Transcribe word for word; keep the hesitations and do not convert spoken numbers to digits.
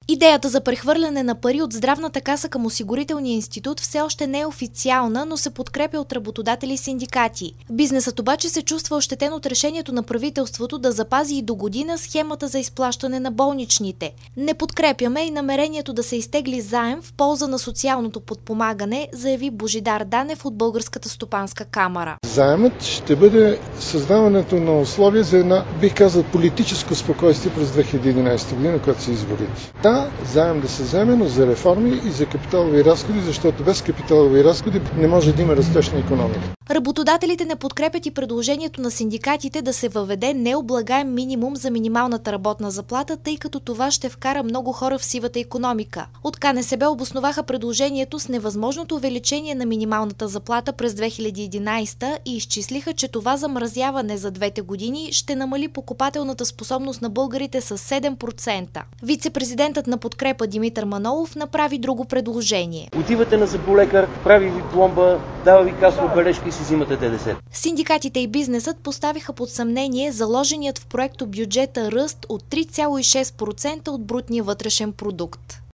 Идеята за прехвърляне на пари от здравната каса към осигурителния институт все още не е официална, но се подкрепя от работодатели и синдикати. Бизнесът обаче се чувства ощетен от решението на правителството да запази и до година схемата за изплащане на болничните. Не подкрепяме и намерението да се изтегли заем в полза на социалното подпомагане, заяви Божидар Данев от Българската стопанска камара. Заемът ще бъде създаването на условия за една, бих казал, политическо спокойствие през две хиляди и единадесета година, когато се изборите. Да, заем да се вземе, но за реформи и за капиталови разходи, защото без капиталови разходи не може да има растеж на икономика. Работодателите не подкрепят и предложението на синдикатите да се въведе необлагаем минимум за минималната работна заплата, тъй като това ще вкара много хора в сивата икономика. От КНСБ обосноваха предложението с невъзможното увеличение на минималната заплата през две хиляди и единадесета и изчислиха, че това замразяване за двете години ще намали покупателната способност на българите с седем процента. Вице-президентът на Подкрепа Димитър Манолов направи друго предложение. Отивате на зъболекар, прави ви пломба, дава ви касова бележка и си взимате ДДС. Синдикатите и бизнесът поставиха под съмнение заложеният в проекто бюджета ръст от три цяло и шест процента от брутния вътрешен продукт.